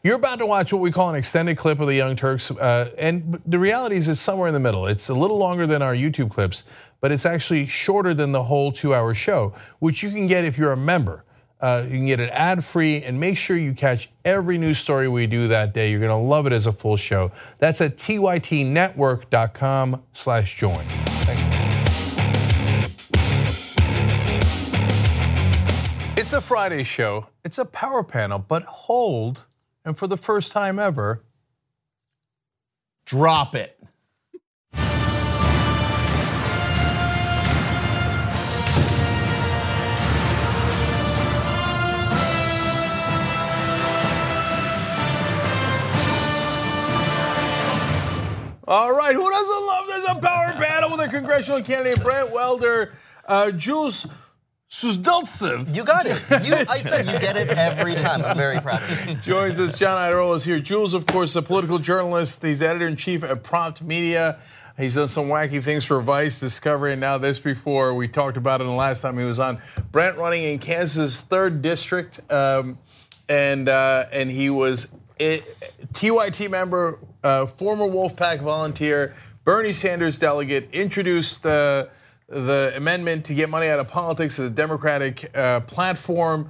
You're about to watch what we call an extended clip of the Young Turks, and the reality is it's somewhere in the middle. It's a little longer than our YouTube clips, but it's actually shorter than the whole 2-hour show, which you can get if you're a member. You can get it ad-free, and make sure you catch every news story we do that day. You're gonna love it as a full show. That's at tytnetwork.com/join. Thanks. It's a Friday show, it's a power panel, but hold, and for the first time ever, drop it. All right, who doesn't love there's a power panel with a congressional candidate, Brent Welder, Jules Suzdaltsev. You got it. I said you get it every time. I'm very proud of you. Joins us, John Iadarola is here. Jules, of course, a political journalist. He's editor-in-chief at Prompt Media. He's done some wacky things for Vice, Discovery, and now this before. We talked about it the last time he was on. Brent running in Kansas' 3rd district, and he was a TYT member, former Wolfpack volunteer, Bernie Sanders delegate, introduced the amendment to get money out of politics as a Democratic platform.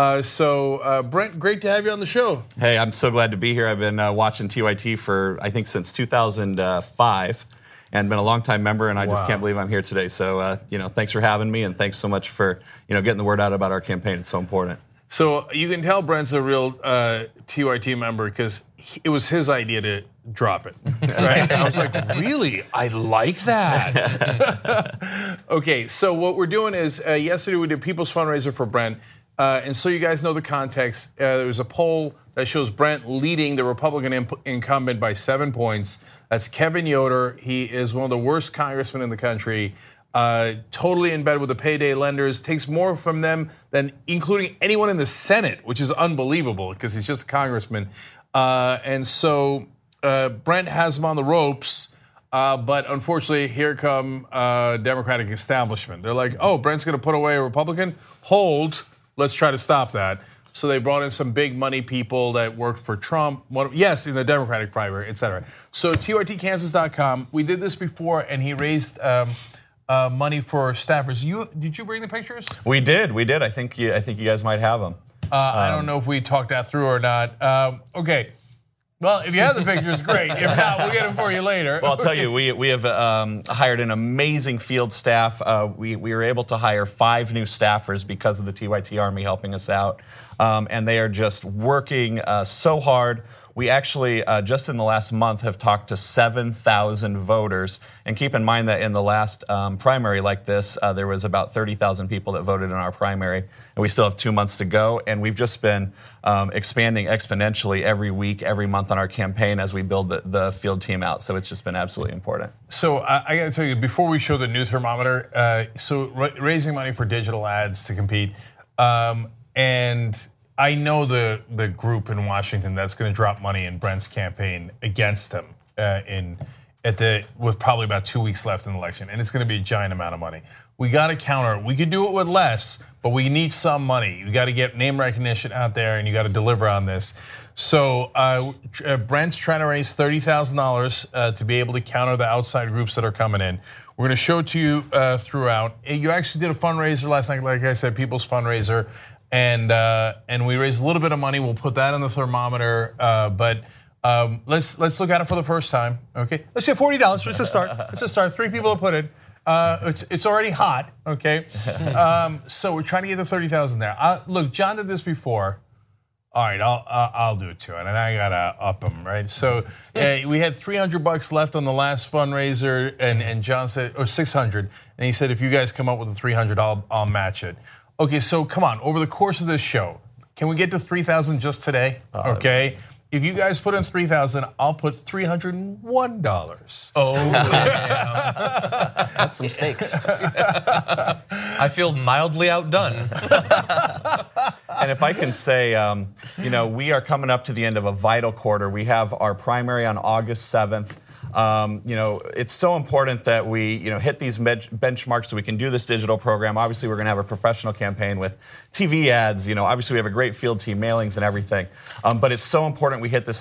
Brent, great to have you on the show. Hey, I'm so glad to be here. I've been watching TYT for, I think, since 2005. And been a longtime member, and I just can't believe I'm here today. So, thanks for having me, and thanks so much for, getting the word out about our campaign. It's so important. So you can tell Brent's a real TYT member because it was his idea to drop it, right? I was like, really? I like that. Okay, so what we're doing is yesterday we did People's Fundraiser for Brent, and so you guys know the context. There was a poll that shows Brent leading the Republican incumbent by 7 points. That's Kevin Yoder. He is one of the worst congressmen in the country. Totally in bed with the payday lenders, takes more from them than including anyone in the Senate, which is unbelievable because he's just a congressman. And so Brent has him on the ropes, but unfortunately here come Democratic establishment. They're like, oh, Brent's gonna put away a Republican? Hold, let's try to stop that. So they brought in some big money people that worked for Trump, yes, in the Democratic primary, et cetera. So tytkansas.com, we did this before and he raised money for staffers. Did you bring the pictures? We did. I think you guys might have them. I don't know if we talked that through or not. Okay. Well, if you have the pictures, great. If not, we'll get them for you later. Well, I'll tell you, we have hired an amazing field staff. We were able to hire 5 new staffers because of the TYT Army helping us out. And they are just working so hard. We actually, just in the last month, have talked to 7,000 voters. And keep in mind that in the last primary like this, there was about 30,000 people that voted in our primary. And we still have 2 months to go. And we've just been expanding exponentially every week, every month on our campaign as we build the field team out. So it's just been absolutely important. So I got to tell you, before we show the new thermometer, raising money for digital ads to compete, and I know the group in Washington that's going to drop money in Brent's campaign against him with probably about 2 weeks left in the election, and it's going to be a giant amount of money. We got to counter it. We could do it with less, but we need some money. You got to get name recognition out there, and you got to deliver on this. So Brent's trying to raise $30,000 to be able to counter the outside groups that are coming in. We're going to show it to you throughout. You actually did a fundraiser last night, like I said, People's Fundraiser. And we raised a little bit of money. We'll put that on the thermometer, but let's look at it for the first time. Okay, let's get $40. Let's just start. Let's just start. 3 people have put it. It's already hot. Okay, so we're trying to get the 30,000 there. Look, John did this before. All right, I'll do it too, and I gotta up them, right? So we had $300 left on the last fundraiser, and John said, or 600, and he said, if you guys come up with the 300, I'll match it. Okay, so come on, over the course of this show, can we get to 3,000 just today? Okay, if you guys put in 3,000, I'll put $301. Oh, that's some stakes. I feel mildly outdone. And if I can say, we are coming up to the end of a vital quarter. We have our primary on August 7th. It's so important that we, hit these benchmarks so we can do this digital program. Obviously, we're going to have a professional campaign with TV ads. Obviously, we have a great field team, mailings and everything. But it's so important we hit this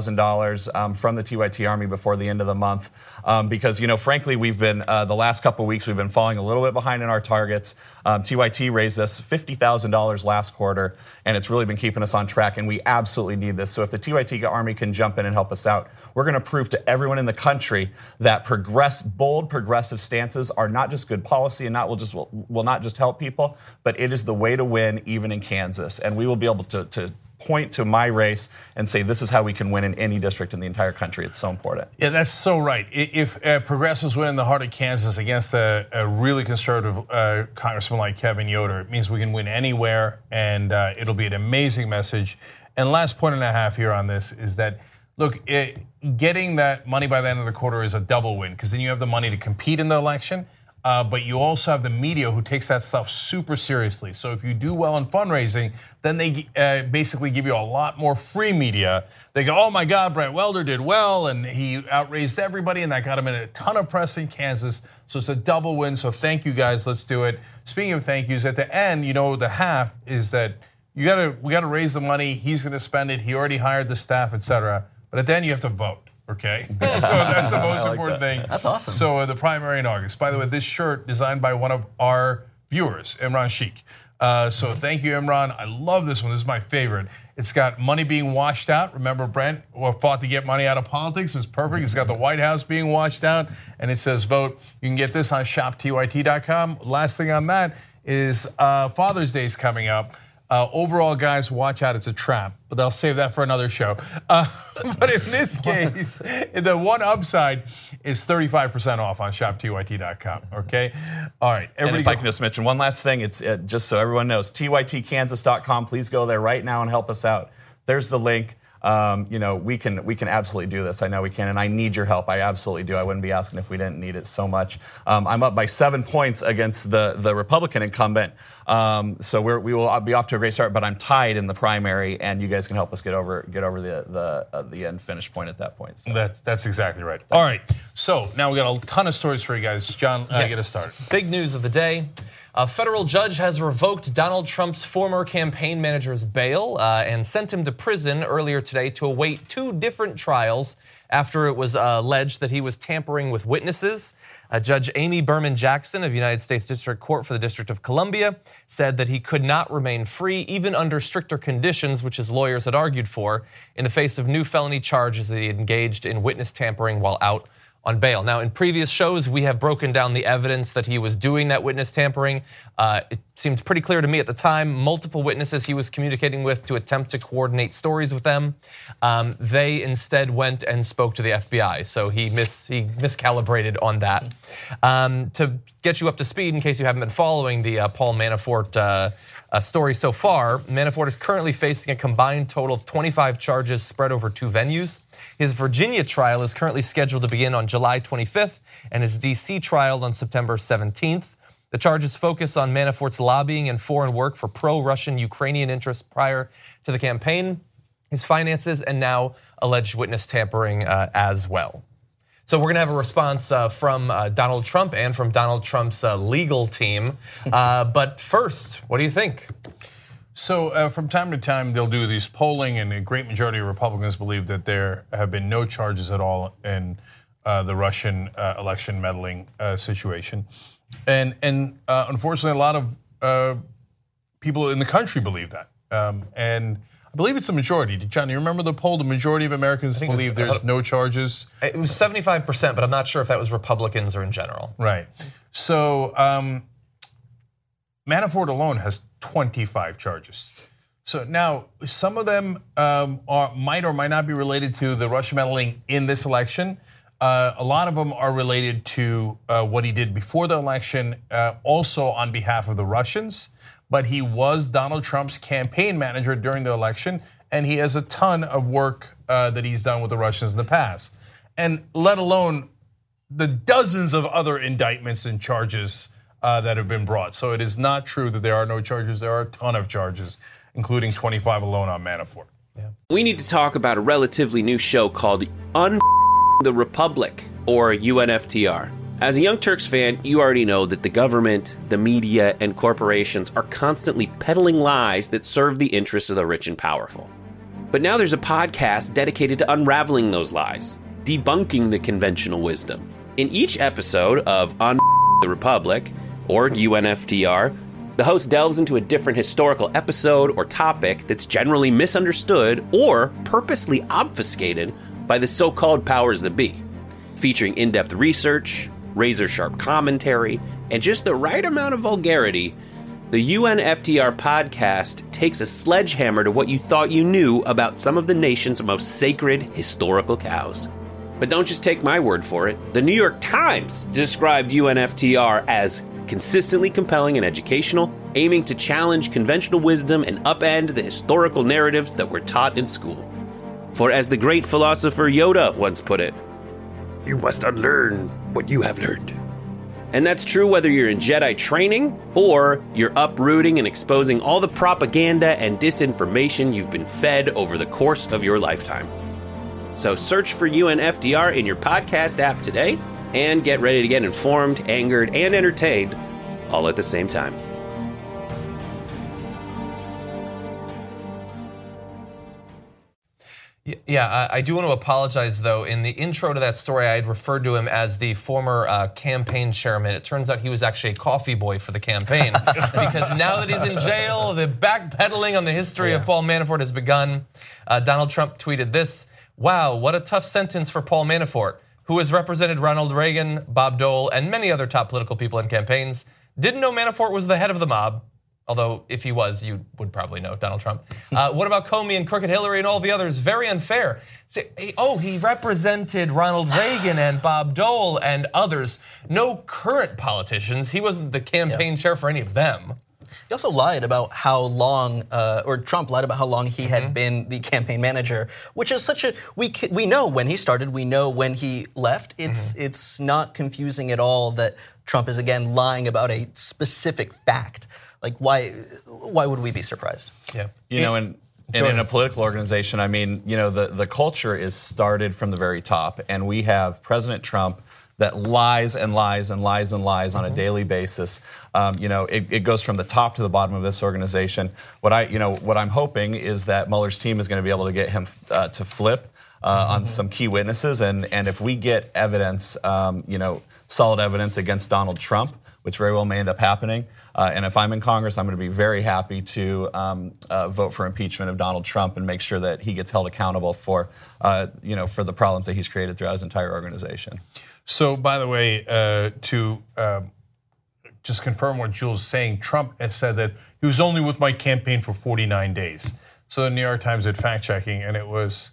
$30,000 from the TYT Army before the end of the month. Because, frankly, we've been, the last couple of weeks, we've been falling a little bit behind in our targets. TYT raised us $50,000 last quarter, and it's really been keeping us on track, and we absolutely need this. So if the TYT Army can jump in and help us out, we're going to prove to everyone in the country that bold progressive stances are not just good policy and will not just help people, but it is the way to win even in Kansas. And we will be able to point to my race and say this is how we can win in any district in the entire country. It's so important. Yeah, that's so right. If progressives win in the heart of Kansas against a really conservative congressman like Kevin Yoder, it means we can win anywhere, and it'll be an amazing message. And last point and a half here on this is that, look, getting that money by the end of the quarter is a double win, because then you have the money to compete in the election, but you also have the media who takes that stuff super seriously. So if you do well in fundraising, then they basically give you a lot more free media. They go, oh my God, Brett Welder did well, and he outraised everybody, and that got him in a ton of press in Kansas. So it's a double win, so thank you guys, let's do it. Speaking of thank yous, at the end, the half is that we gotta raise the money, he's gonna spend it, he already hired the staff, etc. But then you have to vote, okay? So that's the most important thing. That's awesome. So the primary in August. By the way, this shirt designed by one of our viewers, Imran Sheikh. So thank you, Imran. I love this one. This is my favorite. It's got money being washed out. Remember, Brent fought to get money out of politics. It's perfect. It's got the White House being washed out, and it says vote. You can get this on shoptyt.com. Last thing on that is Father's Day is coming up. Overall, guys, watch out, it's a trap, but I'll save that for another show. But in this case, the one upside is 35% off on shoptyt.com, okay? All right, and if I can just mention one last thing, it's just so everyone knows, tytkansas.com, please go there right now and help us out. There's the link. We can absolutely do this. I know we can, and I need your help. I absolutely do. I wouldn't be asking if we didn't need it so much. I'm up by 7 points against the Republican incumbent, so we will be off to a great start. But I'm tied in the primary, and you guys can help us get over the end finish point at that point. So. That's exactly right. All right, so now we got a ton of stories for you guys. John, get us started. Big news of the day. A federal judge has revoked Donald Trump's former campaign manager's bail and sent him to prison earlier today to await 2 different trials after it was alleged that he was tampering with witnesses. Judge Amy Berman Jackson of United States District Court for the District of Columbia said that he could not remain free even under stricter conditions, which his lawyers had argued for, in the face of new felony charges that he had engaged in witness tampering while out on bail. Now, in previous shows, we have broken down the evidence that he was doing that witness tampering. It seemed pretty clear to me at the time, multiple witnesses he was communicating with to attempt to coordinate stories with them. They instead went and spoke to the FBI, so he miscalibrated on that. To get you up to speed, in case you haven't been following the Paul Manafort story so far, Manafort is currently facing a combined total of 25 charges spread over 2 venues. His Virginia trial is currently scheduled to begin on July 25th and his DC trial on September 17th. The charges focus on Manafort's lobbying and foreign work for pro-Russian Ukrainian interests prior to the campaign, his finances, and now alleged witness tampering as well. So we're going to have a response from Donald Trump and from Donald Trump's legal team. But first, what do you think? So from time to time, they'll do these polling, and a great majority of Republicans believe that there have been no charges at all in the Russian election meddling situation. And unfortunately, a lot of people in the country believe that. And I believe it's a majority. John, you remember the poll? The majority of Americans believe there's no charges. It was 75%, but I'm not sure if that was Republicans or in general. Right. So Manafort alone has 25 charges. So now some of them might or might not be related to the Russian meddling in this election. A lot of them are related to what he did before the election, also on behalf of the Russians. But he was Donald Trump's campaign manager during the election, and he has a ton of work that he's done with the Russians in the past. And let alone the dozens of other indictments and charges that have been brought. So it is not true that there are no charges. There are a ton of charges, including 25 alone on Manafort. We need to talk about a relatively new show called the Republic, or UNFTR. As a Young Turks fan, you already know that the government, the media, and corporations are constantly peddling lies that serve the interests of the rich and powerful. But now there's a podcast dedicated to unraveling those lies, debunking the conventional wisdom. In each episode of On the Republic, or UNFTR, the host delves into a different historical episode or topic that's generally misunderstood or purposely obfuscated by the so-called powers that be, featuring in-depth research, razor-sharp commentary, and just the right amount of vulgarity. The UNFTR podcast takes a sledgehammer to what you thought you knew about some of the nation's most sacred historical cows. But don't just take my word for it. The New York Times described UNFTR as consistently compelling and educational, aiming to challenge conventional wisdom and upend the historical narratives that were taught in school. For as the great philosopher Yoda once put it, you must unlearn what you have learned. And that's true whether you're in Jedi training or you're uprooting and exposing all the propaganda and disinformation you've been fed over the course of your lifetime. So search for UNFTR in your podcast app today and get ready to get informed, angered, and entertained all at the same time. Yeah, I do want to apologize, though. In the intro to that story, I had referred to him as the former campaign chairman. It turns out he was actually a coffee boy for the campaign. Because now that he's in jail, the backpedaling on the history of Paul Manafort has begun. Donald Trump tweeted this: "Wow, what a tough sentence for Paul Manafort, who has represented Ronald Reagan, Bob Dole, and many other top political people in campaigns. Didn't know Manafort was the head of the mob. Although, if he was, you would probably know, Donald Trump. What about Comey and Crooked Hillary and all the others? Very unfair." He represented Ronald Reagan and Bob Dole and others. No current politicians. He wasn't the campaign chair for any of them. He also lied about how long, or Trump lied about how long he had been the campaign manager, which is such a, we know when he started, we know when he left. It's not confusing at all that Trump is again lying about a specific fact. Like, why would we be surprised? Yeah. You know, and in a political organization, I mean, you know, the culture is started from the very top, and we have President Trump that lies and lies and lies and lies on a daily basis. You know, it goes from the top to the bottom of this organization. What I'm hoping is that Mueller's team is going to be able to get him to flip on some key witnesses, and if we get evidence, you know, solid evidence against Donald Trump, which very well may end up happening. And if I'm in Congress, I'm going to be very happy to vote for impeachment of Donald Trump and make sure that he gets held accountable for, you know, for the problems that he's created throughout his entire organization. So, by the way, to just confirm what Jules is saying, Trump has said that he was only with my campaign for 49 days. So the New York Times did fact checking, and it was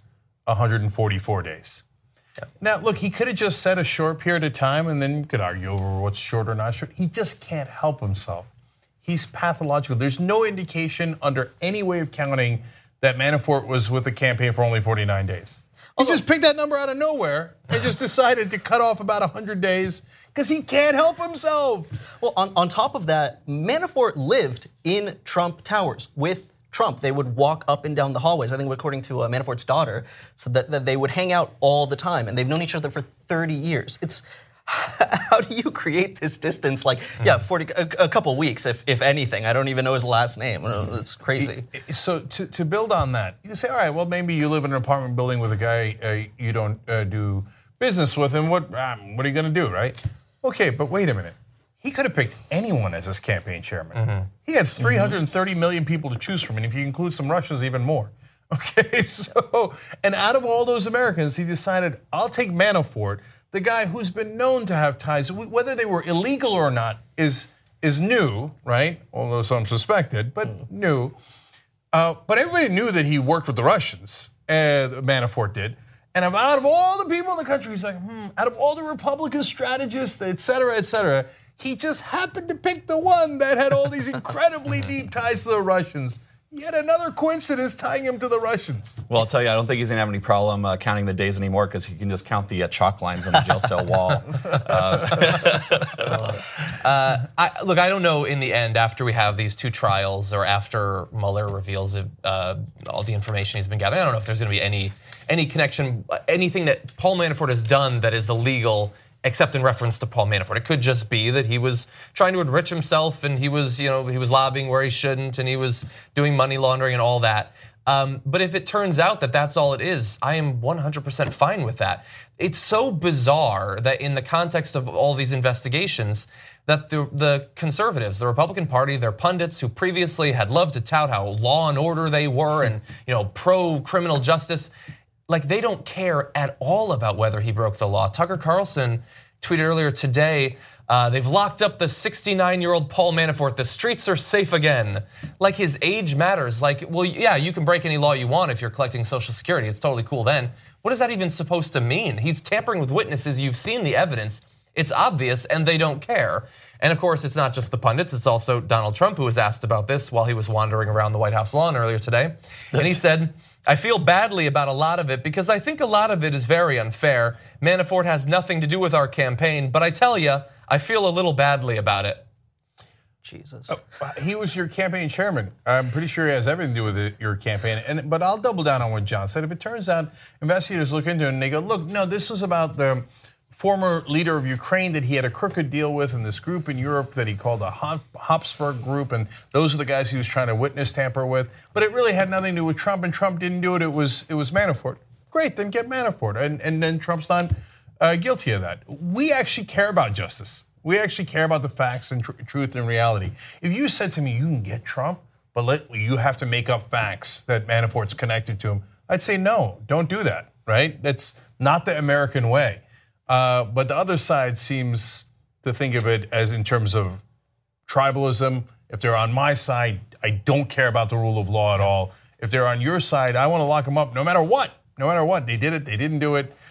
144 days. Now, look, he could have just said a short period of time, and then you could argue over what's short or not short. He just can't help himself. He's pathological. There's no indication under any way of counting that Manafort was with the campaign for only 49 days. He just picked that number out of nowhere and just decided to cut off about 100 days because he can't help himself. Well, on top of that, Manafort lived in Trump Towers with Trump. They would walk up and down the hallways. I think according to Manafort's daughter, so that they would hang out all the time, and they've known each other for 30 years. It's how do you create this distance? Like, yeah, 40, a couple weeks, if anything. I don't even know his last name. It's crazy. So to build on that, you can say, all right, well, maybe you live in an apartment building with a guy you don't do business with, and what are you going to do, right? Okay, but wait a minute. He could have picked anyone as his campaign chairman. He had 330 million people to choose from, and if you include some Russians, even more. Okay, so, and out of all those Americans, he decided, I'll take Manafort, the guy who's been known to have ties, whether they were illegal or not, is new, right? Although some suspected, but new. But everybody knew that he worked with the Russians, Manafort did. And out of all the people in the country, he's like, out of all the Republican strategists, et cetera, he just happened to pick the one that had all these incredibly deep ties to the Russians. Yet another coincidence tying him to the Russians. Well, I'll tell you, I don't think he's going to have any problem counting the days anymore because he can just count the chalk lines on the jail cell wall. Look, I don't know in the end after we have these 2 trials or after Mueller reveals all the information he's been gathering. I don't know if there's going to be any connection, anything that Paul Manafort has done that is illegal except in reference to Paul Manafort. It could just be that he was trying to enrich himself and he was lobbying where he shouldn't and he was doing money laundering and all that. But if it turns out that that's all it is, I am 100% fine with that. It's so bizarre that in the context of all these investigations, that the conservatives, the Republican Party, their pundits who previously had loved to tout how law and order they were and pro-criminal justice, like they don't care at all about whether he broke the law. Tucker Carlson tweeted earlier today, they've locked up the 69-year-old Paul Manafort. The streets are safe again. Like his age matters. Like, well, yeah, you can break any law you want if you're collecting Social Security. It's totally cool then. What is that even supposed to mean? He's tampering with witnesses. You've seen the evidence. It's obvious, and they don't care. And of course, it's not just the pundits. It's also Donald Trump who was asked about this while he was wandering around the White House lawn earlier today. And he said, I feel badly about a lot of it because I think a lot of it is very unfair. Manafort has nothing to do with our campaign, but I tell you, I feel a little badly about it. Jesus. He was your campaign chairman. I'm pretty sure he has everything to do with your campaign. But I'll double down on what John said. If it turns out investigators look into it and they go, look, no, this was about the former leader of Ukraine that he had a crooked deal with in this group in Europe that he called a Habsburg group, and those are the guys he was trying to witness tamper with. But it really had nothing to do with Trump, and Trump didn't do it. It was Manafort. Great, then get Manafort, and then Trump's not guilty of that. We actually care about justice. We actually care about the facts and truth and reality. If you said to me, you can get Trump, but you have to make up facts that Manafort's connected to him, I'd say no, don't do that, right? That's not the American way. But the other side seems to think of it as in terms of tribalism. If they're on my side, I don't care about the rule of law at all. If they're on your side, I want to lock them up no matter what. No matter what, they did it, they didn't do it.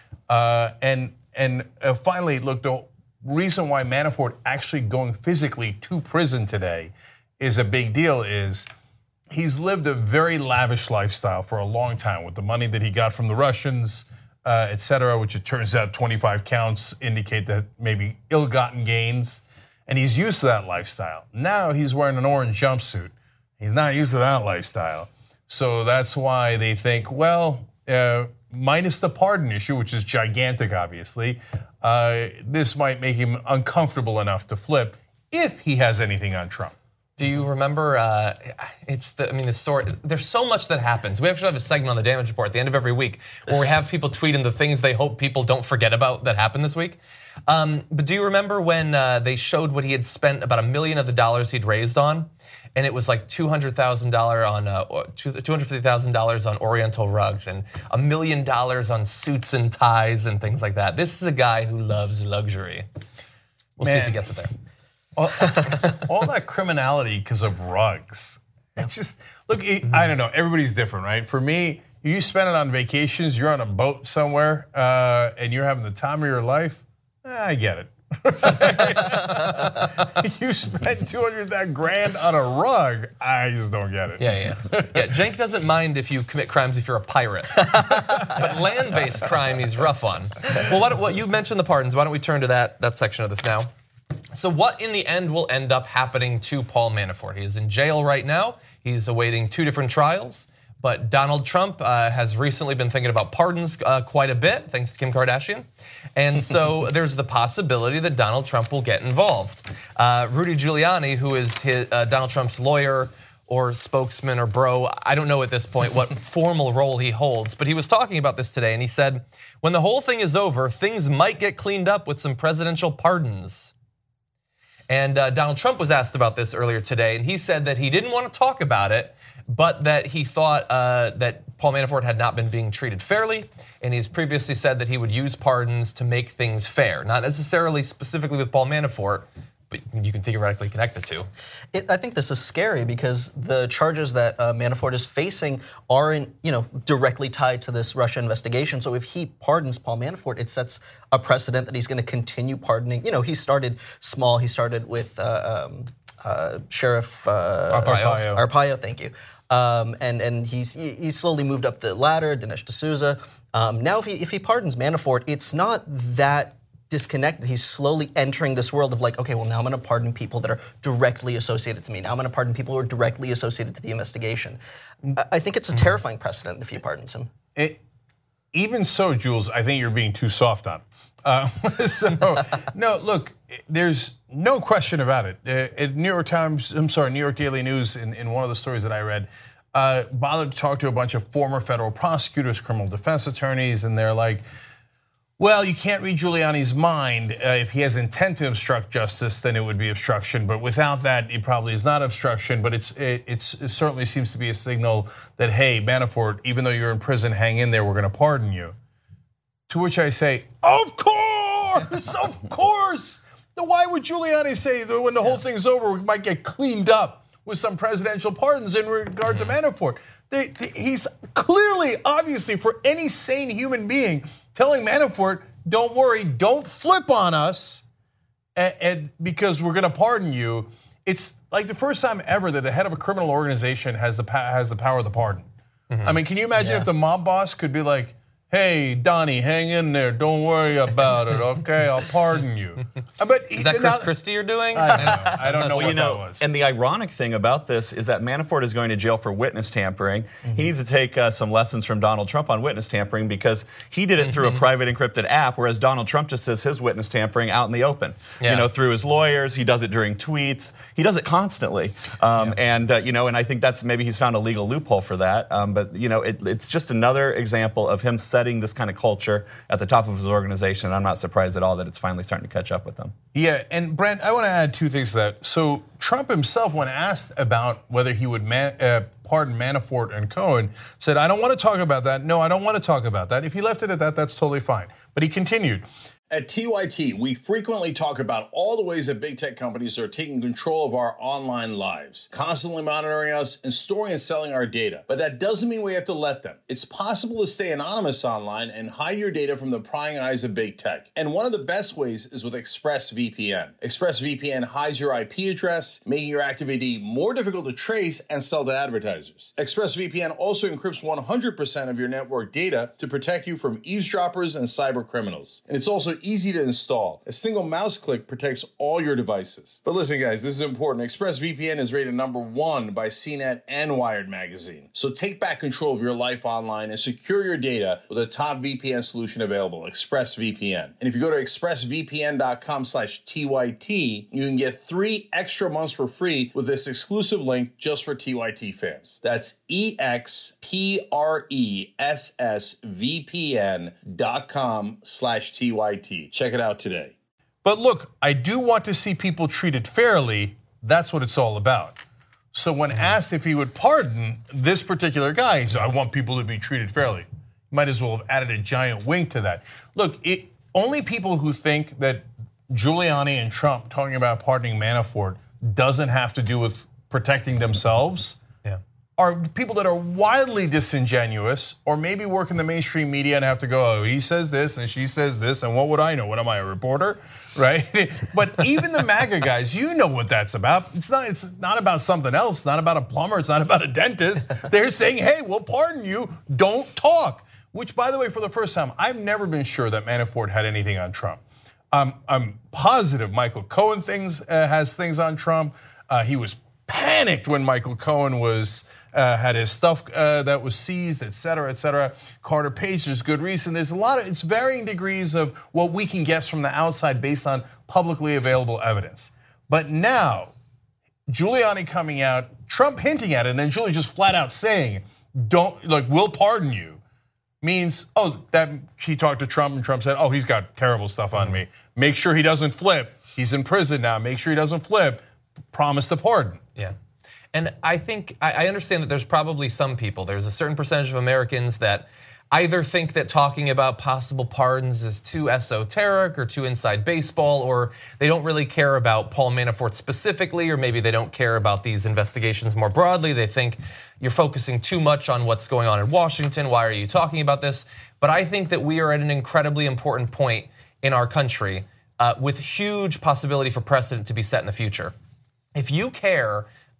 And finally, look, the reason why Manafort actually going physically to prison today is a big deal is he's lived a very lavish lifestyle for a long time with the money that he got from the Russians, et cetera, which it turns out 25 counts indicate that maybe ill-gotten gains. And he's used to that lifestyle. Now he's wearing an orange jumpsuit. He's not used to that lifestyle. So that's why they think, well, minus the pardon issue, which is gigantic, obviously, this might make him uncomfortable enough to flip if he has anything on Trump. Do you remember? The story. There's so much that happens. We actually have a segment on the Damage Report at the end of every week where we have people tweeting the things they hope people don't forget about that happened this week. But do you remember when they showed what he had spent about $1 million of the dollars he'd raised on, and it was like $250,000 on Oriental rugs and $1 million on suits and ties and things like that. This is a guy who loves luxury. We'll see if he gets it there. All that criminality because of rugs. It's just, look, I don't know, everybody's different, right? For me, you spend it on vacations, you're on a boat somewhere, and you're having the time of your life, I get it. You spent $200,000 on a rug, I just don't get it. Yeah, Cenk doesn't mind if you commit crimes if you're a pirate. But land-based crime he's rough on. Well, you mentioned the pardons. Why don't we turn to that section of this now? So what in the end will end up happening to Paul Manafort? He is in jail right now. He's awaiting 2 different trials. But Donald Trump has recently been thinking about pardons quite a bit, thanks to Kim Kardashian. And so there's the possibility that Donald Trump will get involved. Rudy Giuliani, who is Donald Trump's lawyer or spokesman or bro, I don't know at this point what formal role he holds, but he was talking about this today and he said, when the whole thing is over, things might get cleaned up with some presidential pardons. And Donald Trump was asked about this earlier today, and he said that he didn't want to talk about it, but that he thought that Paul Manafort had not been being treated fairly, and he's previously said that he would use pardons to make things fair. Not necessarily specifically with Paul Manafort, but you can theoretically connect the two. I think this is scary because the charges that Manafort is facing aren't, directly tied to this Russia investigation. So if he pardons Paul Manafort, it sets a precedent that he's going to continue pardoning. He started small. He started with Sheriff Arpaio. Arpaio, thank you. and he's slowly moved up the ladder. Dinesh D'Souza. Now, if he pardons Manafort, it's not that disconnected. He's slowly entering this world of like, okay, well now I'm going to pardon people that are directly associated to me. Now I'm going to pardon people who are directly associated to the investigation. I think it's a terrifying precedent if he pardons him. Even so, Jules, I think you're being too soft on. No, look, there's no question about it. New York Daily News, in one of the stories that I read, bothered to talk to a bunch of former federal prosecutors, criminal defense attorneys, and they're like, well, you can't read Giuliani's mind. If he has intent to obstruct justice, then it would be obstruction. But without that, it probably is not obstruction. But it certainly seems to be a signal that, hey, Manafort, even though you're in prison, hang in there, we're going to pardon you. To which I say, of course, of course. Then why would Giuliani say that when the whole thing's over, we might get cleaned up with some presidential pardons in regard to Manafort? He's clearly, obviously, for any sane human being, telling Manafort, don't worry, don't flip on us, and because we're going to pardon you. It's like the first time ever that the head of a criminal organization has the power of the pardon. I mean, can you imagine if the mob boss could be like, hey, Donnie, hang in there. Don't worry about it, okay? I'll pardon you. But is that Chris Christie you're doing? I don't know what that was. And the ironic thing about this is that Manafort is going to jail for witness tampering. He needs to take some lessons from Donald Trump on witness tampering because he did it through a private encrypted app, whereas Donald Trump just does his witness tampering out in the open. Through his lawyers. He does it during tweets. He does it constantly. And I think that's maybe he's found a legal loophole for that. But it's just another example of him setting this kind of culture at the top of his organization. I'm not surprised at all that it's finally starting to catch up with them. Yeah, and Brent, I want to add two things to that. So Trump himself, when asked about whether he would pardon Manafort and Cohen, said, I don't want to talk about that. No, I don't want to talk about that. If he left it at that, that's totally fine. But he continued. At TYT, we frequently talk about all the ways that big tech companies are taking control of our online lives, constantly monitoring us and storing and selling our data. But that doesn't mean we have to let them. It's possible to stay anonymous online and hide your data from the prying eyes of big tech. And one of the best ways is with ExpressVPN. ExpressVPN hides your IP address, making your activity more difficult to trace and sell to advertisers. ExpressVPN also encrypts 100% of your network data to protect you from eavesdroppers and cyber criminals. And it's also easy to install. A single mouse click protects all your devices. But listen, guys, this is important. ExpressVPN is rated #1 by CNET and Wired magazine. So take back control of your life online and secure your data with a top VPN solution available, ExpressVPN. And if you go to expressvpn.com/TYT, you can get 3 extra months for free with this exclusive link just for TYT fans. That's expressvpn.com/TYT. Check it out today. But look, I do want to see people treated fairly. That's what it's all about. So when asked if he would pardon this particular guy, he said, I want people to be treated fairly. Might as well have added a giant wink to that. Look, only people who think that Giuliani and Trump talking about pardoning Manafort doesn't have to do with protecting themselves are people that are wildly disingenuous, or maybe work in the mainstream media and have to go, oh, he says this and she says this, and what would I know? What am I, a reporter, right? But even the MAGA guys, you know what that's about. It's not about something else. It's not about a plumber. It's not about a dentist. They're saying, hey, we'll pardon you. Don't talk. Which, by the way, for the first time, I've never been sure that Manafort had anything on Trump. I'm positive Michael Cohen has things on Trump. He was panicked when Michael Cohen had his stuff that was seized, et cetera, et cetera. Carter Page, there's good reason. There's it's varying degrees of what we can guess from the outside based on publicly available evidence. But now, Giuliani coming out, Trump hinting at it, and then Giuliani just flat out saying, we'll pardon you, means, that he talked to Trump and Trump said, he's got terrible stuff on me. Make sure he doesn't flip. He's in prison now. Make sure he doesn't flip. Promise to pardon. Yeah. And I think, I understand that there's probably some people, there's a certain percentage of Americans that either think that talking about possible pardons is too esoteric or too inside baseball, or they don't really care about Paul Manafort specifically, or maybe they don't care about these investigations more broadly. They think you're focusing too much on what's going on in Washington. Why are you talking about this? But I think that we are at an incredibly important point in our country with huge possibility for precedent to be set in the future. If you care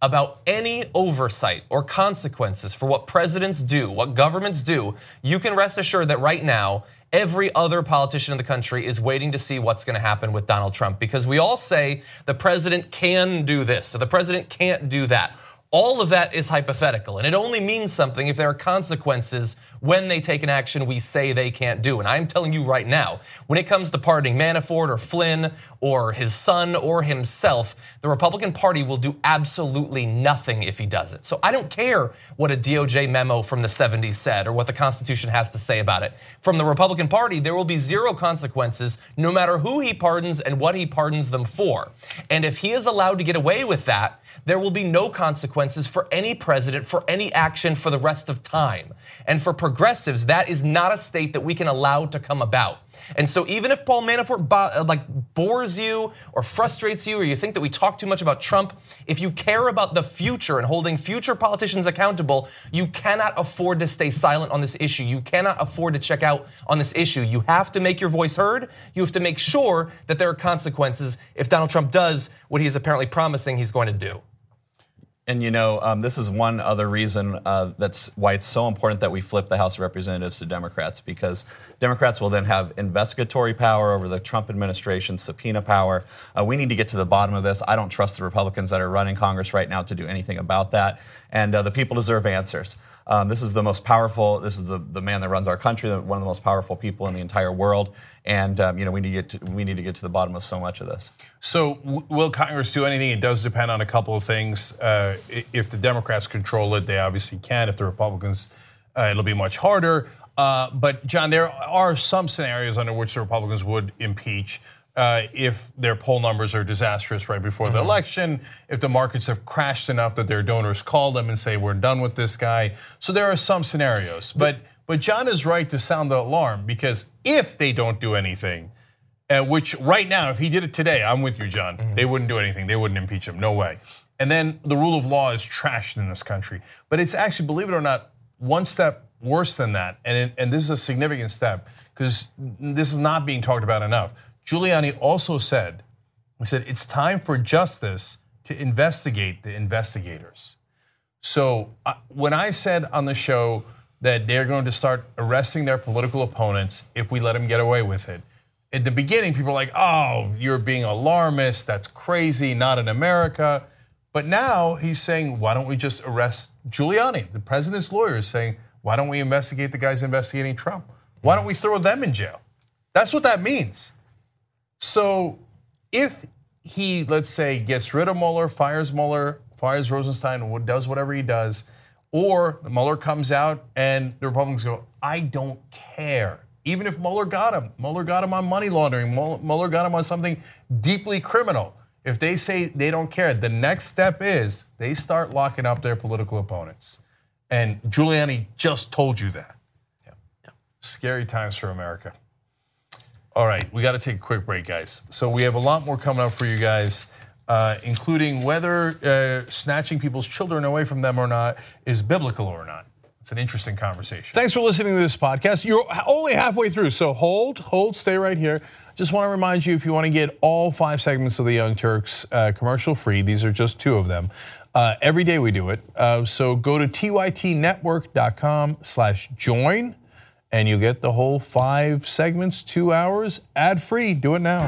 about any oversight or consequences for what presidents do, what governments do, you can rest assured that right now, every other politician in the country is waiting to see what's going to happen with Donald Trump, because we all say the president can do this, or the president can't do that. All of that is hypothetical, and it only means something if there are consequences when they take an action we say they can't do. And I'm telling you right now, when it comes to pardoning Manafort or Flynn or his son or himself, the Republican Party will do absolutely nothing if he does it. So I don't care what a DOJ memo from the 70s said or what the Constitution has to say about it. From the Republican Party, there will be zero consequences no matter who he pardons and what he pardons them for. And if he is allowed to get away with that, there will be no consequences for any president for any action for the rest of time. And for progressives, that is not a state that we can allow to come about. And so even if Paul Manafort bores you or frustrates you, or you think that we talk too much about Trump, if you care about the future and holding future politicians accountable, you cannot afford to stay silent on this issue. You cannot afford to check out on this issue. You have to make your voice heard. You have to make sure that there are consequences if Donald Trump does what he is apparently promising he's going to do. And this is one other reason that's why it's so important that we flip the House of Representatives to Democrats, because Democrats will then have investigatory power over the Trump administration, subpoena power. We need to get to the bottom of this. I don't trust the Republicans that are running Congress right now to do anything about that. And the people deserve answers. This is the most powerful, this is the man that runs our country, one of the most powerful people in the entire world. And we need to get to the bottom of so much of this. So will Congress do anything? It does depend on a couple of things. If the Democrats control it, they obviously can. If the Republicans, it'll be much harder. But John, there are some scenarios under which the Republicans would impeach if their poll numbers are disastrous right before the election, if the markets have crashed enough that their donors call them and say, we're done with this guy. So there are some scenarios. But John is right to sound the alarm, because if they don't do anything, which right now, if he did it today, I'm with you, John, they wouldn't do anything. They wouldn't impeach him, no way. And then the rule of law is trashed in this country. But it's actually, believe it or not, one step worse than that. And this is a significant step, because this is not being talked about enough. Giuliani also said, it's time for justice to investigate the investigators. So when I said on the show that they're going to start arresting their political opponents if we let them get away with it, at the beginning, people were like, oh, you're being alarmist, that's crazy, not in America. But now he's saying, why don't we just arrest Giuliani? The president's lawyer is saying, why don't we investigate the guys investigating Trump? Why don't we throw them in jail? That's what that means. So if he, let's say, gets rid of Mueller, fires Rosenstein, does whatever he does, or Mueller comes out and the Republicans go, I don't care. Even if Mueller got him on money laundering, Mueller got him on something deeply criminal. If they say they don't care, the next step is they start locking up their political opponents. And Giuliani just told you that. Yeah. Scary times for America. All right, we got to take a quick break, guys. So we have a lot more coming up for you guys, including whether snatching people's children away from them or not is biblical or not. It's an interesting conversation. Thanks for listening to this podcast. You're only halfway through, so hold, stay right here. Just want to remind you, if you want to get all 5 segments of the Young Turks commercial free, these are just 2 of them. Every day we do it. So go to tytnetwork.com/join. And you get the whole 5 segments, 2 hours, ad-free. Do it now.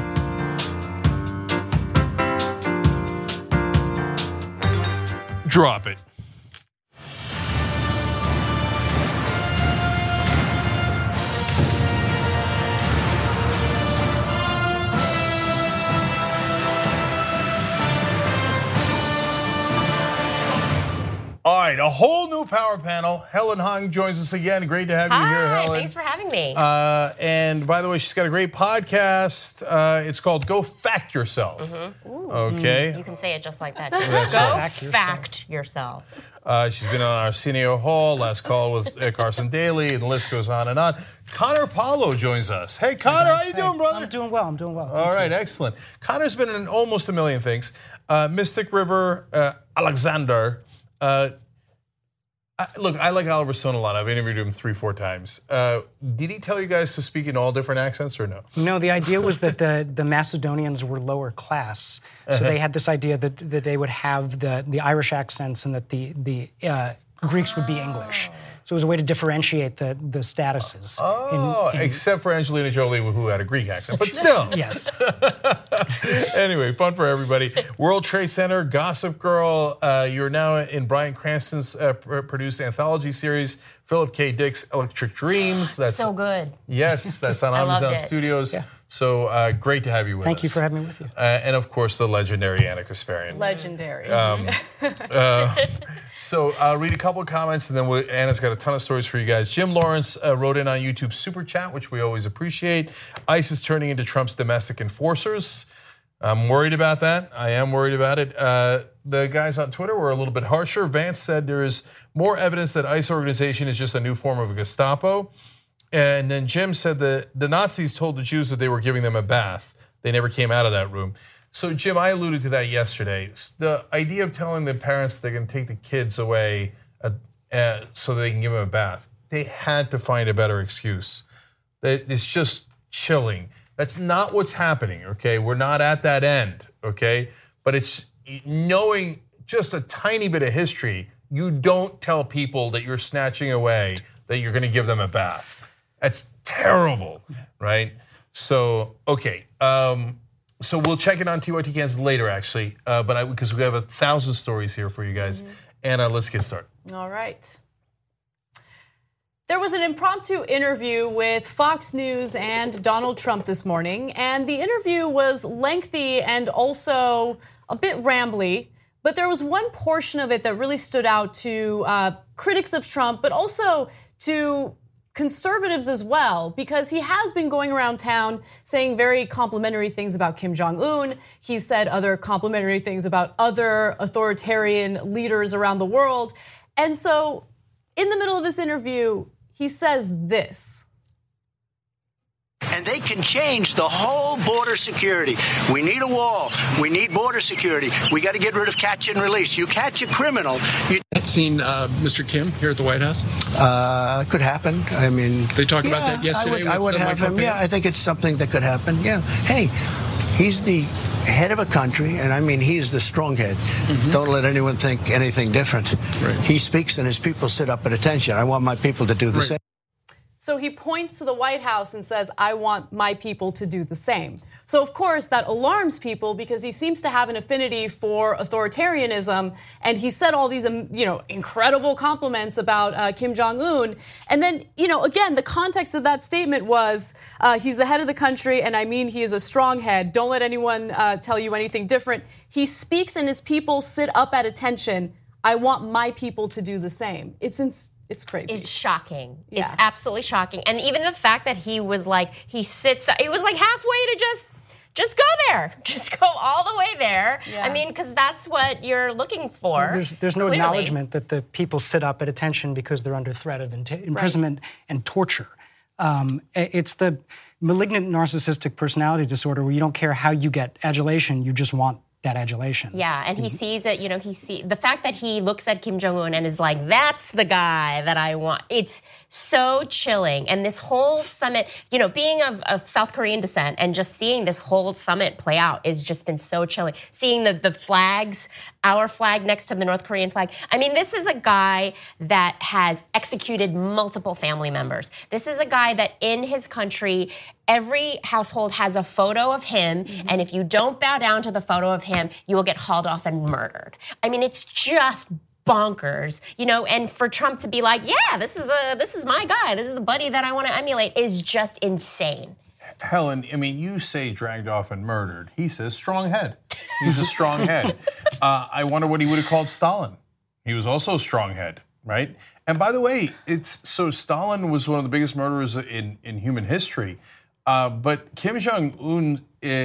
Drop it. All right, a whole new power panel. Helen Hong joins us again. Great to have you here, Helen. Thanks for having me. And by the way, she's got a great podcast. It's called Go Fact Yourself. Okay. You can say it just like that, too. Go fact yourself. She's been on Arsenio Hall, Last Call with Carson Daly, and the list goes on and on. Connor Paulo joins us. Hey, Connor, how you doing, brother? I'm doing well. All right, excellent. Connor's been in almost a million things. Mystic River, Alexander. Look, I like Oliver Stone a lot. I've interviewed him 3-4 times. Did he tell you guys to speak in all different accents or no? No, the idea was that the Macedonians were lower class. So they had this idea that they would have the Irish accents and that the Greeks would be English. So it was a way to differentiate the statuses. Except for Angelina Jolie, who had a Greek accent, but still. Yes. Anyway, fun for everybody. World Trade Center, Gossip Girl. You're now in Bryan Cranston's produced anthology series, Philip K. Dick's Electric Dreams. That's so good. Yes, that's on Amazon Studios. Yeah. So great to have you with us. Thank you for having me with you. And of course, the legendary Anna Kasparian. Legendary. So I'll read a couple of comments, and then Anna's got a ton of stories for you guys. Jim Lawrence wrote in on YouTube Super Chat, which we always appreciate. ICE is turning into Trump's domestic enforcers. I'm worried about that. I am worried about it. The guys on Twitter were a little bit harsher. Vance said there is more evidence that ICE organization is just a new form of a Gestapo. And then Jim said that the Nazis told the Jews that they were giving them a bath. They never came out of that room. So, Jim, I alluded to that yesterday. The idea of telling the parents they're going to take the kids away so they can give them a bath, they had to find a better excuse. It's just chilling. That's not what's happening, okay? We're not at that end, okay? But it's knowing just a tiny bit of history, you don't tell people that you're snatching away, that you're going to give them a bath. That's terrible, right? So, okay. So we'll check in on TYT Kansas later, actually, because we have 1,000 stories here for you guys. Anna, let's get started. All right. There was an impromptu interview with Fox News and Donald Trump this morning, and the interview was lengthy and also a bit rambly, but there was one portion of it that really stood out to critics of Trump, but also to conservatives as well, because he has been going around town saying very complimentary things about Kim Jong-un. He's said other complimentary things about other authoritarian leaders around the world. And so in the middle of this interview, he says this. And they can change the whole border security. We need a wall. We need border security. We got to get rid of catch and release. You catch a criminal. Seen Mr. Kim here at the White House? Could happen. I mean, they talked about that yesterday. I would have him. Yeah, I think it's something that could happen. Yeah. Hey, he's the head of a country, and I mean, he's the strong head. Don't let anyone think anything different. Right. He speaks, and his people sit up at attention. I want my people to do the same. So he points to the White House and says, I want my people to do the same. So of course that alarms people because he seems to have an affinity for authoritarianism, and he said all these incredible compliments about Kim Jong-un. And then, again, the context of that statement was he's the head of the country, and I mean he is a strong head. Don't let anyone tell you anything different. He speaks and his people sit up at attention. I want my people to do the same. It's crazy. It's shocking. Yeah. It's absolutely shocking. And even the fact that he was like, it was like halfway to just go there. Just go all the way there. Yeah. I mean, because that's what you're looking for. There's no acknowledgement that the people sit up at attention because they're under threat of imprisonment and torture. It's the malignant narcissistic personality disorder where you don't care how you get adulation, you just want that adulation. Yeah, and he sees it, the fact that he looks at Kim Jong-un and is like, that's the guy that I want. It's so chilling. And this whole summit, being of South Korean descent and just seeing this whole summit play out has just been so chilling. Seeing the flags, our flag next to the North Korean flag. I mean, this is a guy that has executed multiple family members. This is a guy that in his country, every household has a photo of him, and if you don't bow down to the photo of him, you will get hauled off and murdered. I mean, it's just bonkers, and for Trump to be like, yeah, this is my guy, this is the buddy that I want to emulate, is just insane. Helen, I mean, you say dragged off and murdered. He says strong head. He's a strong head. I wonder what he would have called Stalin. He was also a strong head, right? And by the way, Stalin was one of the biggest murderers in human history. But Kim Jong-un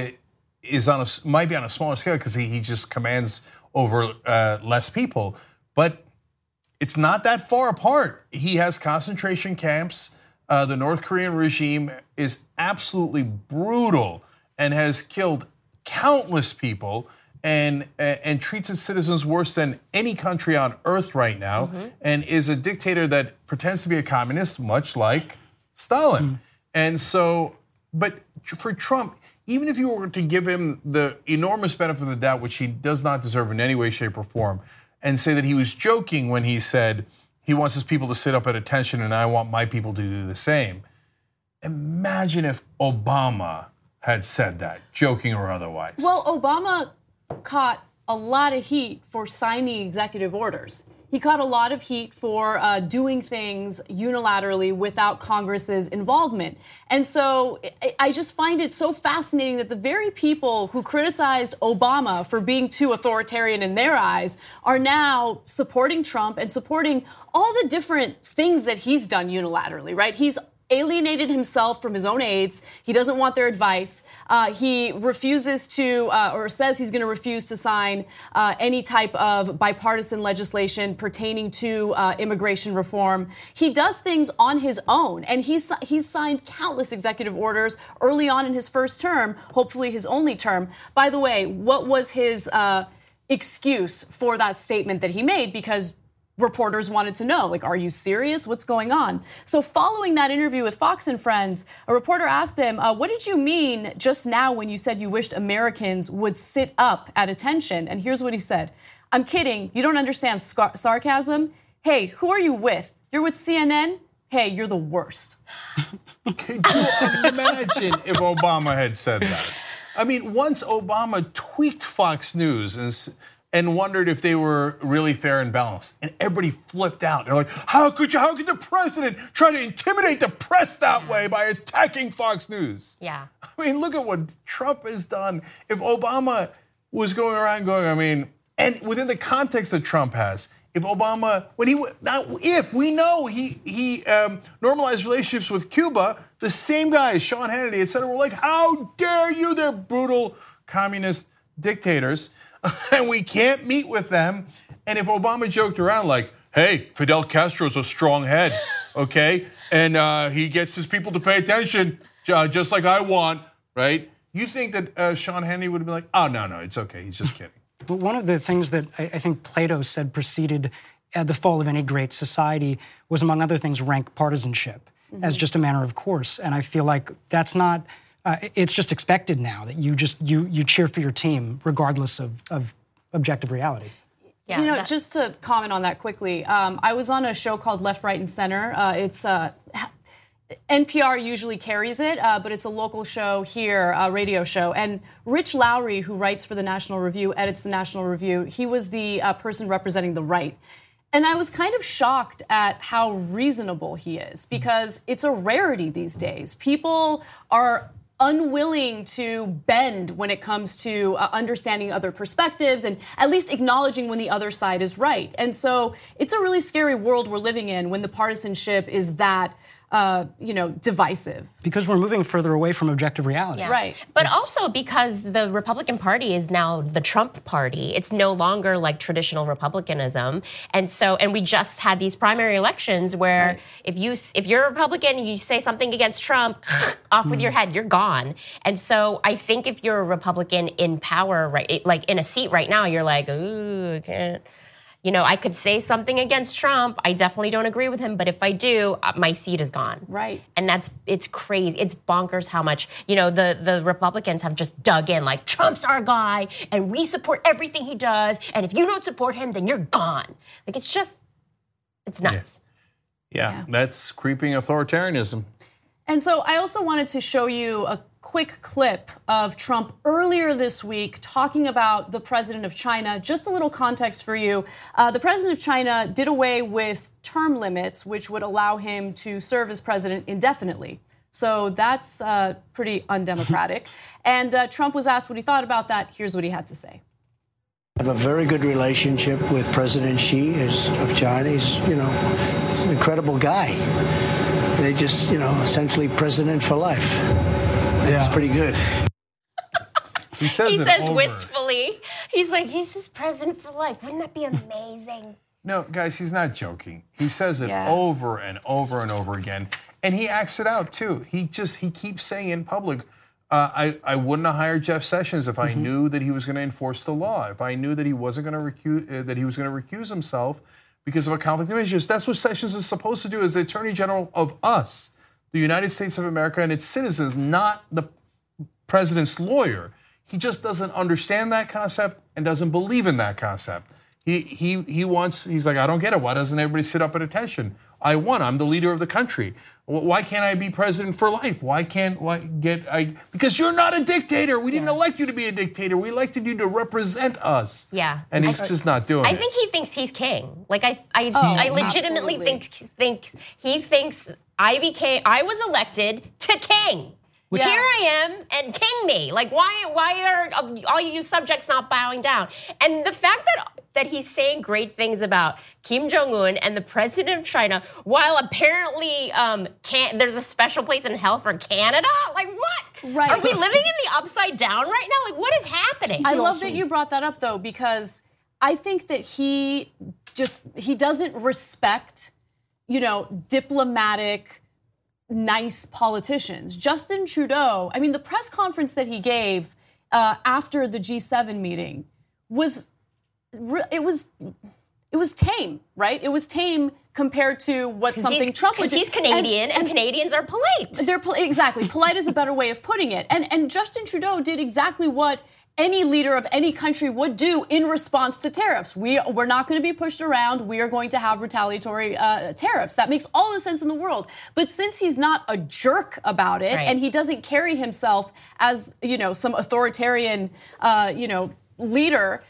might be on a smaller scale because he just commands over less people. But it's not that far apart. He has concentration camps. The North Korean regime is absolutely brutal and has killed countless people. and treats its citizens worse than any country on earth right now, and is a dictator that pretends to be a communist, much like Stalin. And so, but for Trump, even if you were to give him the enormous benefit of the doubt, which he does not deserve in any way, shape, or form, and say that he was joking when he said he wants his people to sit up at attention and I want my people to do the same. Imagine if Obama had said that, joking or otherwise. Well, Obama caught a lot of heat for signing executive orders. He caught a lot of heat for doing things unilaterally without Congress's involvement. And so I just find it so fascinating that the very people who criticized Obama for being too authoritarian in their eyes are now supporting Trump and supporting all the different things that he's done unilaterally, right? He's alienated himself from his own aides. He doesn't want their advice. He refuses to, or says he's going to refuse to sign any type of bipartisan legislation pertaining to immigration reform. He does things on his own, and he's signed countless executive orders early on in his first term, hopefully his only term. By the way, what was his excuse for that statement that he made? Because reporters wanted to know, like, are you serious? What's going on? So following that interview with Fox and Friends, a reporter asked him, what did you mean just now when you said you wished Americans would sit up at attention? And here's what he said. I'm kidding. You don't understand sarcasm? Hey, who are you with? You're with CNN? Hey, you're the worst. Could you imagine if Obama had said that? I mean, once Obama tweaked Fox News and wondered if they were really fair and balanced. And everybody flipped out. They're like, how could the president try to intimidate the press that way by attacking Fox News? Yeah. I mean, look at what Trump has done. If Obama was going around going, I mean, and within the context that Trump has, if Obama, we know he normalized relationships with Cuba, the same guys, Sean Hannity, et cetera, were like, how dare you, they're brutal communist dictators. And we can't meet with them. And if Obama joked around like, hey, Fidel Castro's a strong head, okay? And he gets his people to pay attention, just like I want, right? You think that Sean Hannity would have been like, oh, no, it's okay, he's just kidding. But one of the things that I think Plato said preceded the fall of any great society was, among other things, rank partisanship as just a matter of course. And I feel like that's not... it's just expected now that you cheer for your team regardless of objective reality. Yeah, just to comment on that quickly, I was on a show called Left, Right, and Center. It's NPR usually carries it, but it's a local show here, a radio show. And Rich Lowry, who writes for the National Review, edits the National Review, he was the person representing the right. And I was kind of shocked at how reasonable he is, because it's a rarity these days. People are unwilling to bend when it comes to understanding other perspectives and at least acknowledging when the other side is right. And so it's a really scary world we're living in when the partisanship is that divisive. Because we're moving further away from objective reality. Yeah. Right. But also because the Republican Party is now the Trump Party. It's no longer like traditional Republicanism. And we just had these primary elections where if you're a Republican and you say something against Trump, off with your head, you're gone. And so I think if you're a Republican in power, right, like in a seat right now, you're like, ooh, I can't. I could say something against Trump. I definitely don't agree with him, but if I do, my seat is gone. Right. And it's crazy. It's bonkers how much, the Republicans have just dug in like Trump's our guy and we support everything he does. And if you don't support him, then you're gone. Like it's nuts. Yeah, that's creeping authoritarianism. And so I also wanted to show you a quick clip of Trump earlier this week talking about the president of China. Just a little context for you. The president of China did away with term limits, which would allow him to serve as president indefinitely. So that's pretty undemocratic. And Trump was asked what he thought about that. Here's what he had to say. I have a very good relationship with President Xi of China. He's an incredible guy. They just, essentially president for life. Yeah. It's pretty good. He says wistfully, he's like, he's just president for life. Wouldn't that be amazing? No, guys, he's not joking. He says it over and over and over again. And he acts it out too. He keeps saying in public, I wouldn't have hired Jeff Sessions if I knew that he was going to enforce the law. If I knew that he wasn't going to recuse himself because of a conflict of interest. That's what Sessions is supposed to do as the Attorney General of us, the United States of America and its citizens, not the president's lawyer. He just doesn't understand that concept and doesn't believe in that concept. He's like, I don't get it. Why doesn't everybody sit up at attention? I won. I'm the leader of the country. Why can't I be president for life? Because you're not a dictator. We didn't elect you to be a dictator. We elected you to represent us. Yeah. And he's just not doing it. I think he thinks he's king. Like I legitimately think he thinks I was elected to king. Here I am, and king me. Like, why are all you subjects not bowing down? And the fact that he's saying great things about Kim Jong-un and the president of China, while apparently there's a special place in hell for Canada? Like, what? Right. Are we living in the upside down right now? Like, what is happening? I love that you brought that up, though, because I think that he doesn't respect, diplomatic, nice politicians. Justin Trudeau, I mean, the press conference that he gave after the G7 meeting was tame, right? It was tame compared to what something Trump would do. Because he's Canadian, and Canadians are polite. Exactly. Polite is a better way of putting it. And Justin Trudeau did exactly what any leader of any country would do in response to tariffs. We're not going to be pushed around. We are going to have retaliatory tariffs. That makes all the sense in the world. But since he's not a jerk about it, and he doesn't carry himself as, some authoritarian, leader,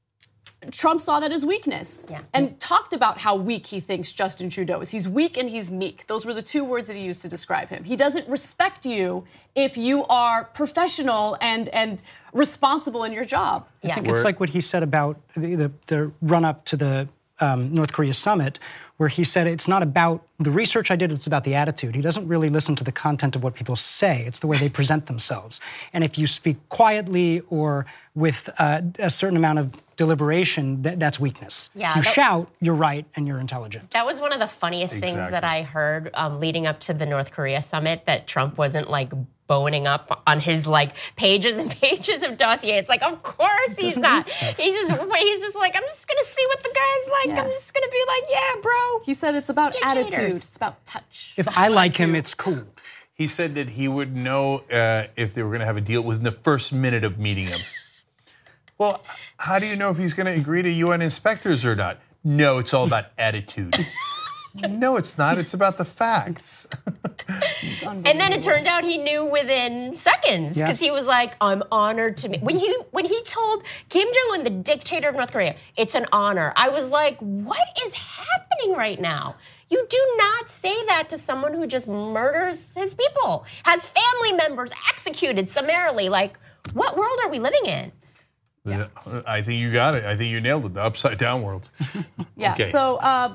Trump saw that as weakness and talked about how weak he thinks Justin Trudeau is. He's weak and he's meek. Those were the two words that he used to describe him. He doesn't respect you if you are professional and responsible in your job. I think it's like what he said about the run-up to the North Korea summit, where he said it's not about the research I did, it's about the attitude. He doesn't really listen to the content of what people say. It's the way they present themselves. And if you speak quietly or with a certain amount of deliberation, that's weakness. Yeah, if you shout, you're right and you're intelligent. That was one of the funniest things that I heard leading up to the North Korea summit, that Trump wasn't like boning up on his pages and pages of dossier. It's like, of course he's not. He's just like, I'm just gonna see what the guy's like. I'm just gonna be like, yeah, bro. He said it's about attitude. It's about touch. If I like him, it's cool. He said that he would know if they were going to have a deal within the first minute of meeting him. Well, how do you know if he's going to agree to UN inspectors or not? No, it's all about attitude. No, it's not. It's about the facts. And then it turned out he knew within seconds, because he was like, I'm honored to meet. When he told Kim Jong-un, the dictator of North Korea, it's an honor, I was like, what is happening right now? You do not say that to someone who just murders his people, has family members executed summarily. Like, what world are we living in? Yeah. I think you got it. I think you nailed it, the upside down world. So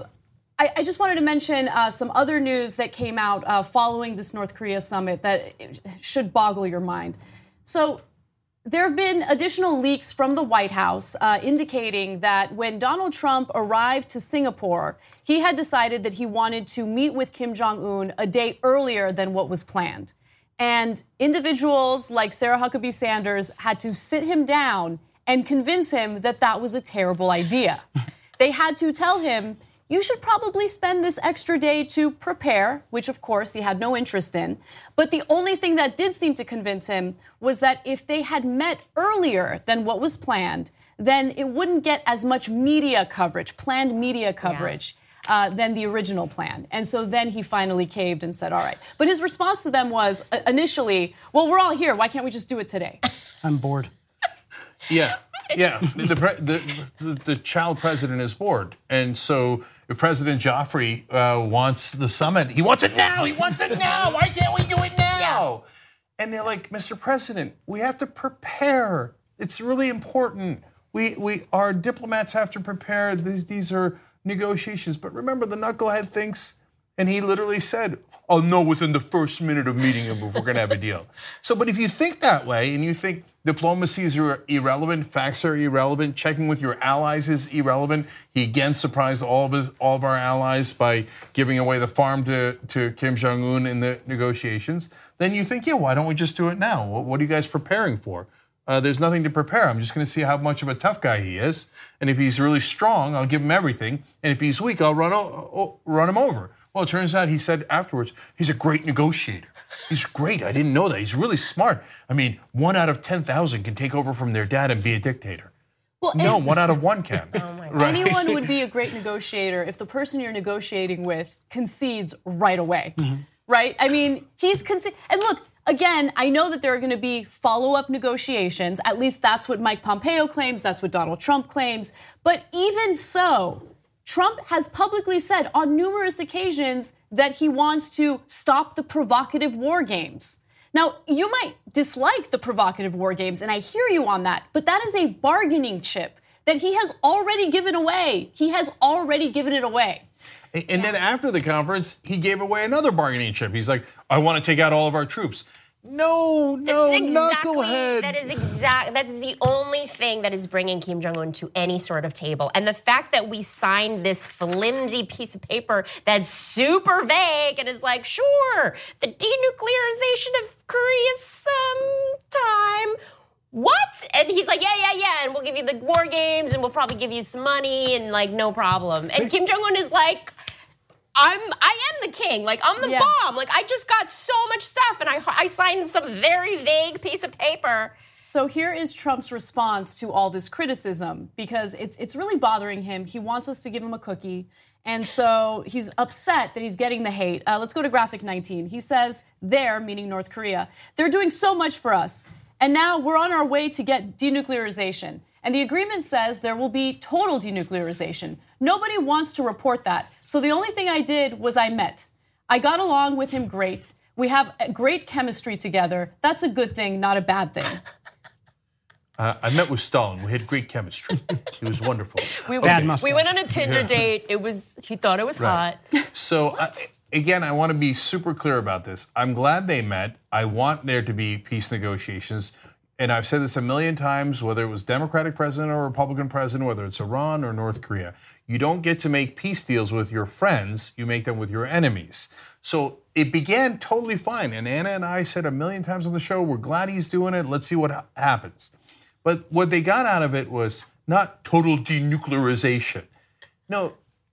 I just wanted to mention some other news that came out following this North Korea summit that should boggle your mind. So there have been additional leaks from the White House indicating that when Donald Trump arrived to Singapore, he had decided that he wanted to meet with Kim Jong-un a day earlier than what was planned. And individuals like Sarah Huckabee Sanders had to sit him down and convince him that that was a terrible idea. They had to tell him, you should probably spend this extra day to prepare, which of course he had no interest in. But the only thing that did seem to convince him was that if they had met earlier than what was planned, then it wouldn't get as much media coverage, planned media coverage, than the original plan. And so then he finally caved and said, all right. But his response to them was initially, well, we're all here. Why can't we just do it today? I'm bored. Yeah. The child president is bored. And so if President Joffrey wants the summit, he wants it now. He wants it now. Why can't we do it now? And they're like, Mr. President, we have to prepare. It's really important. Our diplomats have to prepare. These are negotiations. But remember, the knucklehead thinks, and he literally said, I'll know within the first minute of meeting him if we're going to have a deal. So, but if you think that way and you think diplomacy is irrelevant, facts are irrelevant, checking with your allies is irrelevant, he again surprised all of our allies by giving away the farm to Kim Jong-un in the negotiations, then you think, yeah, why don't we just do it now? What are you guys preparing for? There's nothing to prepare. I'm just going to see how much of a tough guy he is. And if he's really strong, I'll give him everything. And if he's weak, I'll run him over. Well, it turns out he said afterwards, he's a great negotiator. He's great. I didn't know that. He's really smart. I mean, 1 out of 10,000 can take over from their dad and be a dictator. Well, no, 1 out of 1 can. Oh my God. Right? Anyone would be a great negotiator if the person you're negotiating with concedes right away, right? I mean, and look, again, I know that there are going to be follow-up negotiations. At least that's what Mike Pompeo claims. That's what Donald Trump claims. But even so, Trump has publicly said on numerous occasions that he wants to stop the provocative war games. Now, you might dislike the provocative war games, and I hear you on that, but that is a bargaining chip that he has already given away. He has already given it away. And then after the conference, he gave away another bargaining chip. He's like, I want to take out all of our troops. No, knucklehead. That's the only thing that is bringing Kim Jong-un to any sort of table. And the fact that we signed this flimsy piece of paper that's super vague and is like, sure, the denuclearization of Korea sometime. What? And he's like, yeah, and we'll give you the war games and we'll probably give you some money and like no problem. And Kim Jong-un is like, I am the king. Like, I'm the bomb. Like, I just got so much stuff, and I signed some very vague piece of paper. So here is Trump's response to all this criticism, because it's really bothering him. He wants us to give him a cookie, and so he's upset that he's getting the hate. Let's go to graphic 19. He says, they're, meaning North Korea, they're doing so much for us, and now we're on our way to get denuclearization. And the agreement says there will be total denuclearization. Nobody wants to report that. So the only thing I did was I met. I got along with him great. We have great chemistry together. That's a good thing, not a bad thing. I met with Stalin. We had great chemistry. It was wonderful. We went on a Tinder date. He thought it was hot. So again, I want to be super clear about this. I'm glad they met. I want there to be peace negotiations. And I've said this a million times, whether it was Democratic president or Republican president, whether it's Iran or North Korea, you don't get to make peace deals with your friends, you make them with your enemies. So it began totally fine. And Anna and I said a million times on the show, we're glad he's doing it, let's see what happens. But what they got out of it was not total denuclearization. No,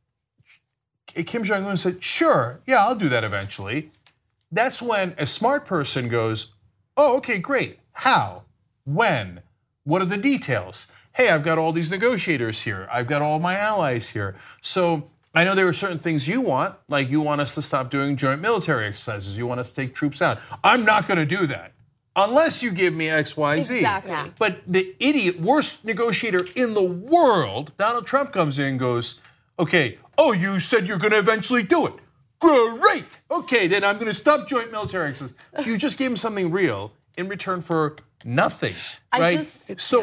Kim Jong-un said, sure, yeah, I'll do that eventually. That's when a smart person goes, oh, okay, great, how? When? What are the details? Hey, I've got all these negotiators here. I've got all my allies here. So I know there are certain things you want, like you want us to stop doing joint military exercises. You want us to take troops out. I'm not going to do that unless you give me X, Y, Z. Exactly. But the idiot, worst negotiator in the world, Donald Trump comes in and goes, okay, oh, you said you're going to eventually do it. Great. Okay, then I'm going to stop joint military exercises. So you just gave him something real in return for nothing, right? Is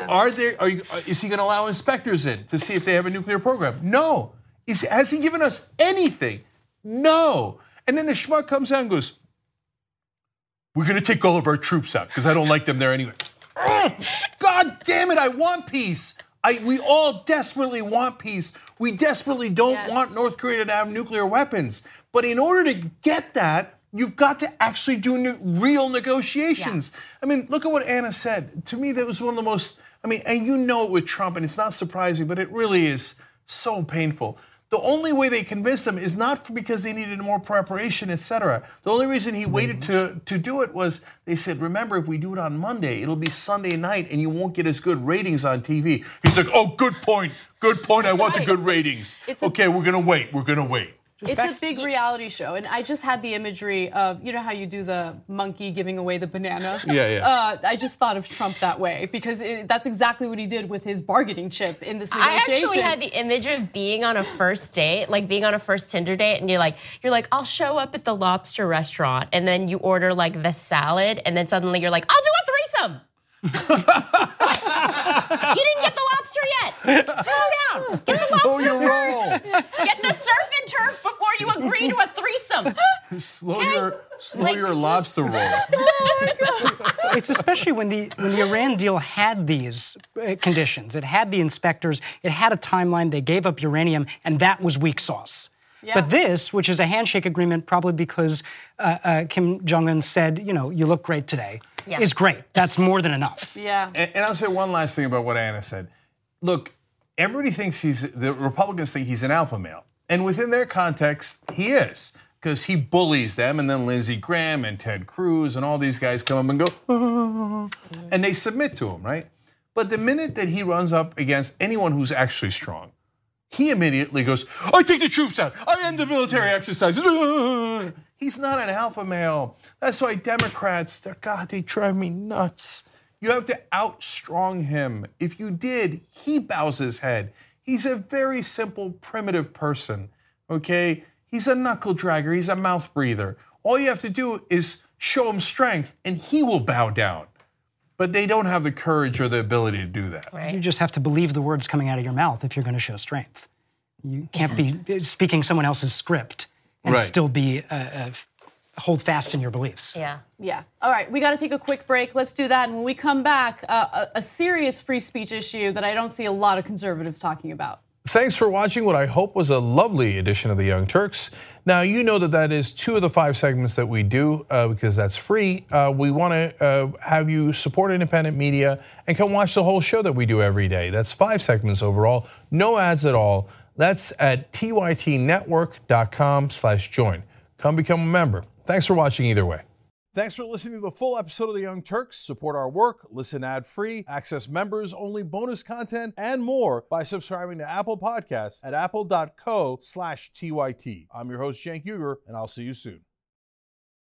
he going to allow inspectors in to see if they have a nuclear program? No. Has he given us anything? No. And then the schmuck comes out and goes, we're going to take all of our troops out because I don't like them there anyway. God damn it, I want peace. We all desperately want peace. We desperately don't want North Korea to have nuclear weapons. But in order to get that, you've got to actually do real negotiations. Yeah. I mean, look at what Anna said. To me, that was one of the most, and you know it with Trump, and it's not surprising, but it really is so painful. The only way they convinced him is not because they needed more preparation, et cetera. The only reason he waited to do it was they said, remember, if we do it on Monday, it'll be Sunday night and you won't get as good ratings on TV. He's like, oh, good point. I want the good ratings. Okay, we're going to wait. It's a big reality show, and I just had the imagery of, you know how you do the monkey giving away the banana? Yeah. I just thought of Trump that way, because that's exactly what he did with his bargaining chip in this negotiation. I actually had the image of being on a first date, like being on a first Tinder date, and you're like, I'll show up at the lobster restaurant, and then you order like the salad, and then suddenly you're like, I'll do a threesome. You didn't get the lobster yet. Slow down. Get the Slow lobster your roll. Get the surf and turf before you agree to a threesome. Slow your lobster roll. Oh my God. It's especially when the Iran deal had these conditions. It had the inspectors. It had a timeline. They gave up uranium, and that was weak sauce. Yeah. But this, which is a handshake agreement, probably because Kim Jong-un said, you look great today, is great. That's more than enough. Yeah. And I'll say one last thing about what Anna said. Look, everybody thinks the Republicans think he's an alpha male. And within their context, he is. Because he bullies them, and then Lindsey Graham and Ted Cruz and all these guys come up and go, and they submit to him, right? But the minute that he runs up against anyone who's actually strong, he immediately goes, I take the troops out. I end the military exercises. He's not an alpha male. That's why Democrats, they drive me nuts. You have to outstrong him. If you did, he bows his head. He's a very simple, primitive person, okay? He's a knuckle dragger. He's a mouth breather. All you have to do is show him strength, and he will bow down. But they don't have the courage or the ability to do that. Right. You just have to believe the words coming out of your mouth if you're going to show strength. You can't be speaking someone else's script and still be hold fast in your beliefs. Yeah. All right, we got to take a quick break. Let's do that. And when we come back, a serious free speech issue that I don't see a lot of conservatives talking about. Thanks for watching what I hope was a lovely edition of The Young Turks. Now, you know that is 2 of the 5 segments that we do because that's free. We want to have you support independent media and come watch the whole show that we do every day. That's 5 segments overall, no ads at all. That's at tytnetwork.com/join. Come become a member. Thanks for watching either way. Thanks for listening to the full episode of The Young Turks. Support our work, listen ad-free, access members-only bonus content, and more by subscribing to Apple Podcasts at apple.co/TYT. I'm your host, Cenk Uygur, and I'll see you soon.